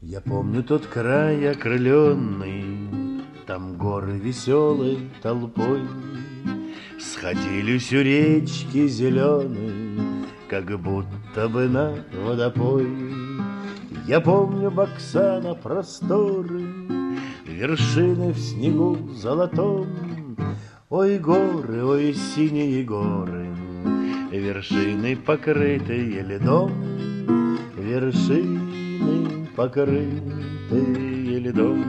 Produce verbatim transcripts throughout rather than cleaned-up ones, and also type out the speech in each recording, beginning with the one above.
Я помню тот край окрыленный, там горы веселой толпой сходились у речки зеленой, как будто бы на водопой. Я помню Баксана просторы, вершины в снегу золотом. Ой, горы, ой, синие горы, вершины, покрытые льдом, вершины, покрытые льдом.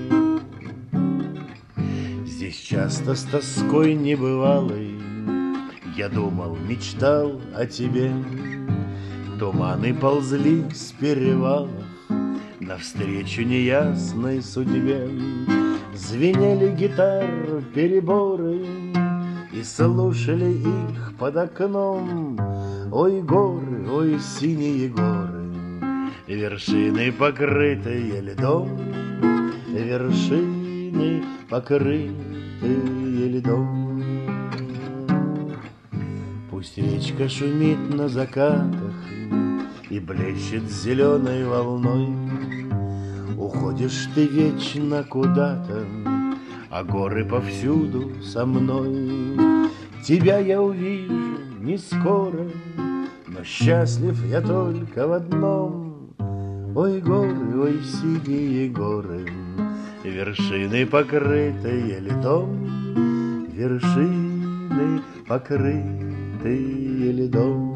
Здесь часто с тоской небывалой я думал, мечтал о тебе. Туманы ползли с перевалов навстречу неясной судьбе. Звенели гитар переборы, и слушали их под окном. Ой, горы, ой, синие горы, вершины, покрытые льдом, вершины, покрытые льдом. Пусть речка шумит на закатах и блещет зеленой волной, уходишь ты вечно куда-то, а горы повсюду со мной. Тебя я увижу не скоро, но счастлив я только в одном. Ой, горы, ой, синие горы, вершины, покрытые льдом, вершины, покрытые льдом.